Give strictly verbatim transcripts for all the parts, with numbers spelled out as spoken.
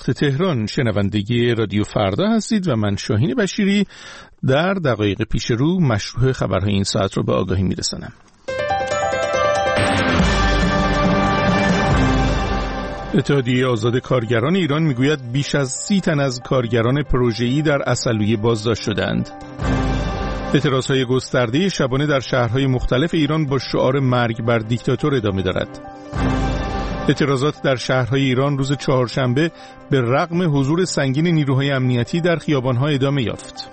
وقت تهران. شنونده رادیو فردا هستید و من شاهین بشیری در دقایق پیش رو مشروع خبرهای این ساعت رو به آگاهی میرسانم. اتحادیه آزاد کارگران ایران میگوید بیش از سی تن از کارگران پروژه‌ای در عسلویه بازداشت شدند. اعتراضهای گسترده شبانه در شهرهای مختلف ایران با شعار مرگ بر دیکتاتور ادامه دارد. اعتراضات در شهرهای ایران روز چهارشنبه به رغم حضور سنگین نیروهای امنیتی در خیابان‌ها ادامه یافت.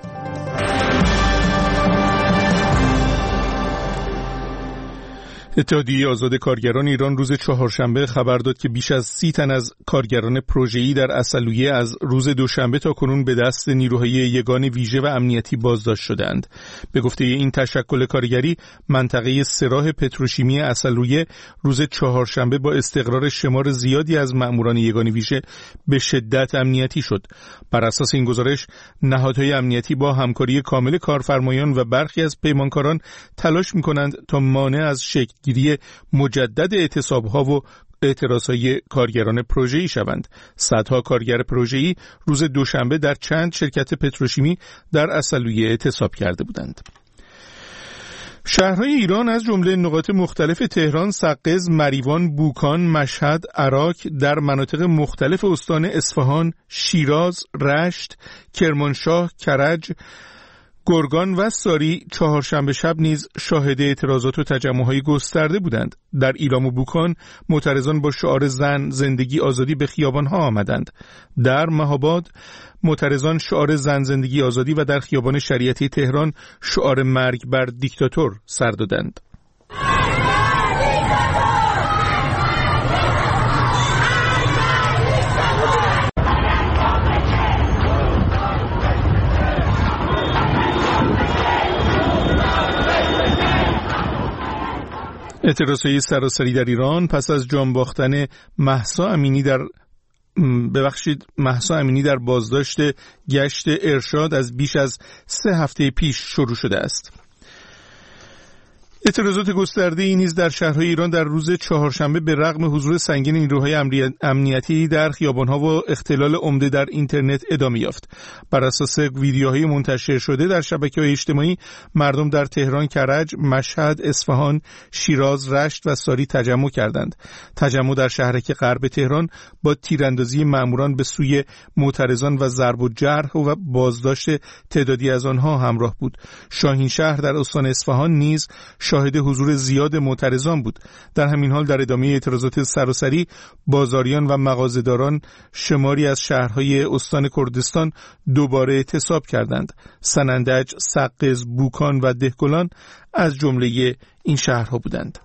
اتحادیه آزاد کارگران ایران روز چهارشنبه خبر داد که بیش از سی تن از کارگران پروژه‌ای در عسلویه از روز دوشنبه تا کنون به دست نیروهای یگان ویژه و امنیتی بازداشت شدند. به گفته این تشکل کارگری، منطقه سراح پتروشیمی عسلویه روز چهارشنبه با استقرار شمار زیادی از مأموران یگان ویژه به شدت امنیتی شد. بر اساس این گزارش، نهادهای امنیتی با همکاری کامل کارفرمایان و برخی از پیمانکاران تلاش می‌کنند تا مانع از شکل گیری مجدد اعتصاب‌ها و اعتراضهای کارگران پروژه‌ای شوند. صدها کارگر پروژه‌ای روز دوشنبه در چند شرکت پتروشیمی در عسلویه اعتصاب کرده بودند. شهرهای ایران از جمله نقاط مختلف تهران، سقز، مریوان، بوکان، مشهد، عراق در مناطق مختلف استان اصفهان، شیراز، رشت، کرمانشاه، کرج، گرگان و ساری چهارشنبه شب نیز شاهد اعتراضات و تجمع‌های گسترده بودند. در ایلام و بوکان معترضان با شعار زن، زندگی، آزادی به خیابان‌ها آمدند. در مهاباد معترضان شعار زن، زندگی، آزادی و در خیابان شریعتی تهران شعار مرگ بر دیکتاتور سر دادند. اعتراضهای سراسری در ایران پس از جان باختن مهسا امینی در ببخشید مهسا امینی در بازداشت گشت ارشاد از بیش از سه هفته پیش شروع شده است. اعتراضات گسترده ای نیز در شهرهای ایران در روز چهارشنبه به رغم حضور سنگین نیروهای امنیتی در خیابان‌ها و اختلال عمده در اینترنت ادامه یافت. بر اساس ویدیوهای منتشر شده در شبکه‌های اجتماعی، مردم در تهران، کرج، مشهد، اصفهان، شیراز، رشت و ساری تجمع کردند. تجمع در شهرک غرب تهران با تیراندازی ماموران به سوی معترضان و ضرب و جرح و بازداشت تعدادی از آنها همراه بود. شاهین شهر در استان اصفهان نیز شاهد حضور زیاد معترضان بود. در همین حال در ادامه اعتراضات سراسری، بازاریان و مغازه‌داران شماری از شهرهای استان کردستان دوباره اعتصاب کردند. سنندج، سقز، بوکان و دهقلان از جمله این شهرها بودند.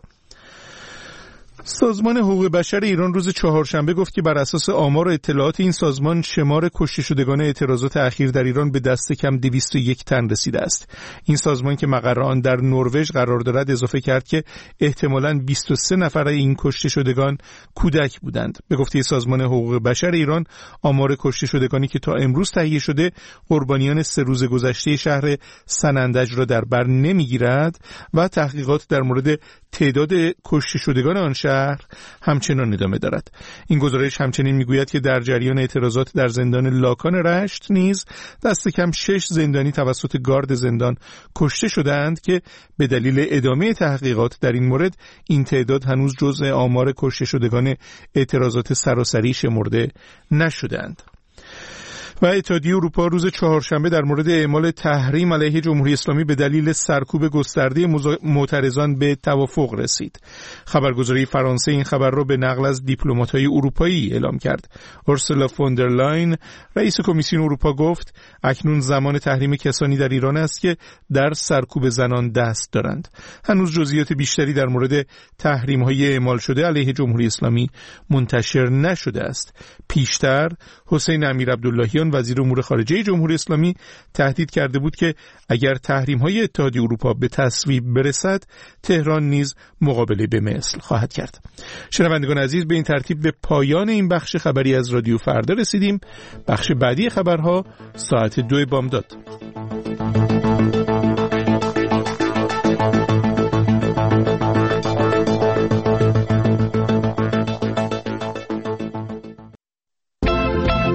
سازمان حقوق بشر ایران روز چهارشنبه گفت که بر اساس آمار و اطلاعات این سازمان، شمار کشته شدگان اعتراضات اخیر در ایران به دست کم دویست و یک تن رسیده است. این سازمان که مقر آن در نروژ قرار دارد اضافه کرد که احتمالاً بیست و سه نفر این کشته شدگان کودک بودند. به گفته سازمان حقوق بشر ایران، آمار کشته شدگانی که تا امروز تهیه شده قربانیان سه روز گذشته شهر سنندج را در بر نمیگیرد و تحقیقات در مورد تعداد کشته شدگان آن شهر همچنان ادامه دارد. این گزارش همچنین میگوید که در جریان اعتراضات در زندان لاکان رشت نیز دست کم شش زندانی توسط گارد زندان کشته شدند که به دلیل ادامه تحقیقات در این مورد این تعداد هنوز جزء آمار کشته شدگان اعتراضات سراسری شمرده نشدند. و اتحادیه اروپا روز چهارشنبه در مورد اعمال تحریم علیه جمهوری اسلامی به دلیل سرکوب گسترده معترضان به توافق رسید. خبرگزاری فرانسه این خبر را به نقل از دیپلمات‌های اروپایی اعلام کرد. اورسولا فون در لاین، رئیس کمیسیون اروپا، گفت اکنون زمان تحریم کسانی در ایران است که در سرکوب زنان دست دارند. هنوز جزئیات بیشتری در مورد تحریم‌های اعمال شده علیه جمهوری اسلامی منتشر نشده است. پیشتر حسین امیرعبداللهیان، وزیر امور خارجه جمهوری اسلامی، تهدید کرده بود که اگر تحریم‌های اتحادیه اروپا به تصویب برسد، تهران نیز مقابله به مثل خواهد کرد. شنوندگان عزیز، به این ترتیب به پایان این بخش خبری از رادیو فردا رسیدیم. بخش بعدی خبرها ساعت دو بامداد.